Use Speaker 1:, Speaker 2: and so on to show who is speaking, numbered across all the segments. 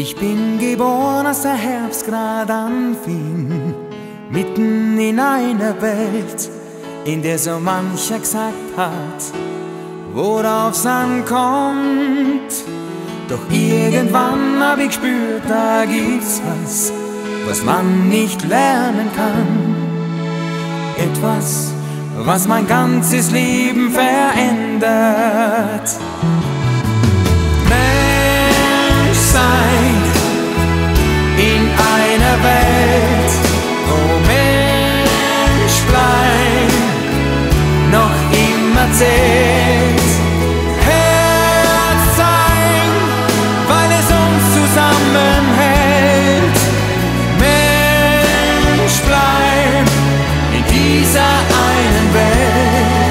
Speaker 1: Ich bin geboren, als der Herbst grad anfing, mitten in einer Welt, in der so mancher gesagt hat, worauf's ankommt. Doch irgendwann hab ich gespürt, da gibt's was man nicht lernen kann. Etwas, was mein ganzes Leben verändert. Menschsein in einer Welt, wo Menschlein noch immer zählt. Herz sein, weil es uns zusammenhält. Menschlein in dieser einen Welt.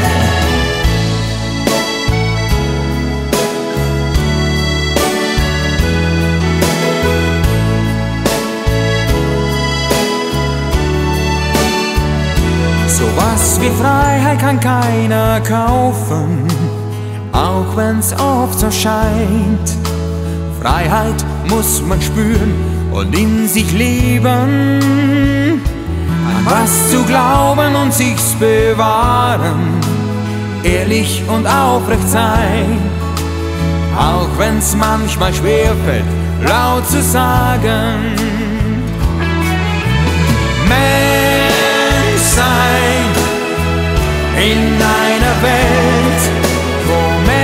Speaker 1: Sowas wie Freiheit kann keiner kaufen, auch wenn's oft so scheint. Freiheit muss man spüren und in sich leben, an was zu glauben und sich's bewahren, ehrlich und aufrecht sein, auch wenn's manchmal schwerfällt, laut zu sagen. Menschsein in einer Welt, wo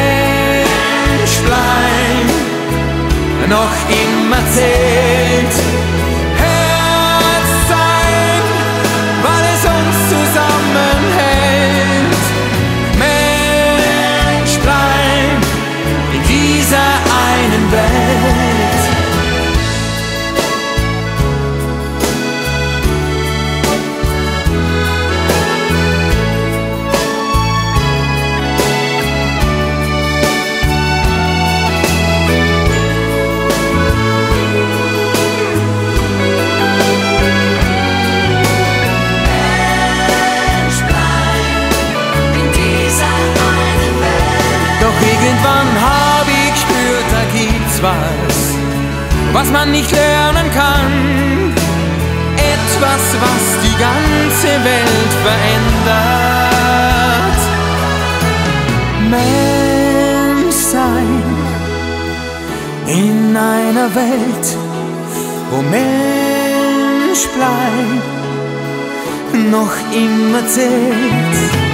Speaker 1: Menschlein noch immer zählt. Herz sein, weil es uns zusammenhält. Menschlein in dieser einen Welt. Irgendwann hab ich gespürt, da gibt's was man nicht lernen kann. Etwas, was die ganze Welt verändert. Menschsein in einer Welt, wo Menschlein noch immer zählt.